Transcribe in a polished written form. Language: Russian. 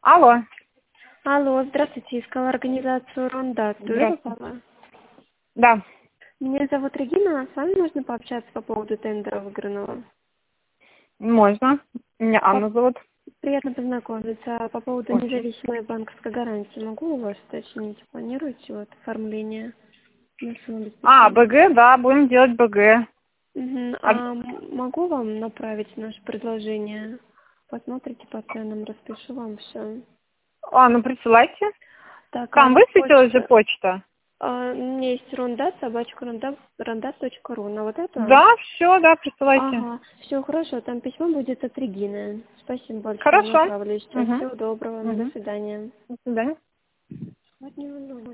Алло. Алло, здравствуйте, искала организацию Ронда. Здравствуйте. Да. Меня зовут Регина, с вами можно пообщаться по поводу тендера выигранного? Можно. Меня Анна зовут. Приятно познакомиться. По поводу Очень. независимой банковской гарантии могу у вас уточнить? Планируете вот оформление нашего обеспечения? БГ, да, будем делать БГ. Мгм. Могу вам направить наше предложение? Посмотрите по ценам, распишу вам все. Ну присылайте. Так, Там высветилась же почта? у меня есть ronda, ronda.ru. На вот это? Да, все, да, присылайте. Ага, все хорошо, там письмо будет от Регины. Спасибо большое, Хорошо. направлю сейчас. Всего доброго, до свидания. До свидания. Вот не волнуйся.